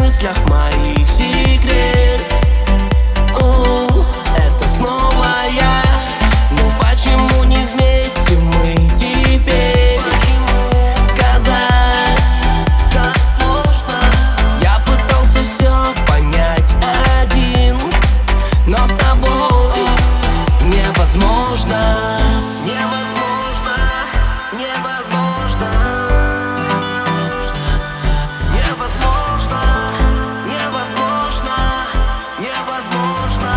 мыслях моих секрет. Это снова я. Но почему не вместе мы теперь? Сказать так сложно. Я пытался все понять один, но с тобой невозможно. Невозможно, невозможно. Невозможно, невозможно, невозможно.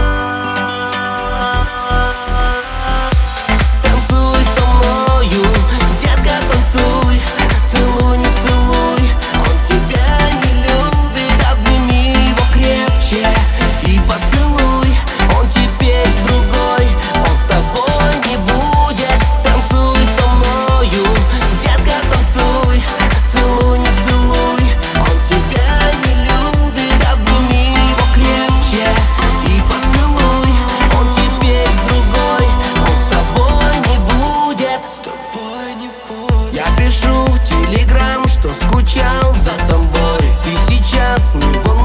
Танцуй со мною, детка, танцуй. Целуй, не целуй, он тебя не любит. Обними его крепче и поцелуй. Он теперь с другой, он с тобой не будет. Танцуй со мною, детка, танцуй. Целуй, не целуй, он тебя не любит. Обними его крепче и поцелуй. Он теперь с другой, он с тобой не будет. Я пишу в Телеграм, что скучал за тобой. Ты сейчас не волнуйся.